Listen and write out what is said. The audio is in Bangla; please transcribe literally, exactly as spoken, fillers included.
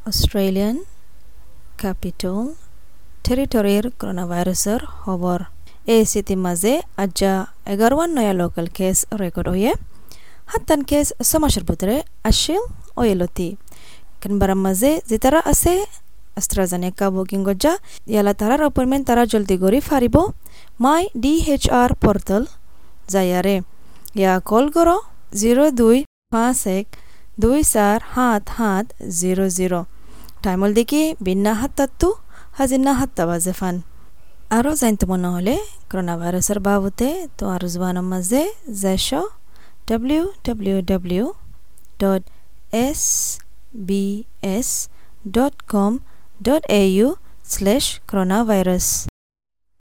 অষ্ট্ৰেলিয়ান ক্যাপিটাল টেৰিটৰীৰ কৰোনা ভাইৰাছৰ খবৰ এই স্থিতিৰ মাজে আজ্জা এগারোৱান নয়া লোকাল কেস রেকর্ড হয়ে সাতটান কেস ছমাসের ভিতরে আসছিল ওয়েলতি কেনবারার মাঝে যে তারা আছে AstraZeneca বুকিং গজ্জা ইয়ালা তারার অপয়েন্টমেন্ট তারা জলদি করে ফারিব my D H R portal যায়ারে ইয়া কল করো জিরো দুই পাঁচ এক দুই চার সাত সাত জিরো জিরো টাইমল দেখি বিন্না হাত্তাত্তু হাজিন্না হাত্তা বাজে ফান আরও জানতে মনে হলে করোনা ভাইরাসের বাবতে তো আরও জবানের মাঝে যাইশ W W W dot S B S dot com dot A U slash corona virus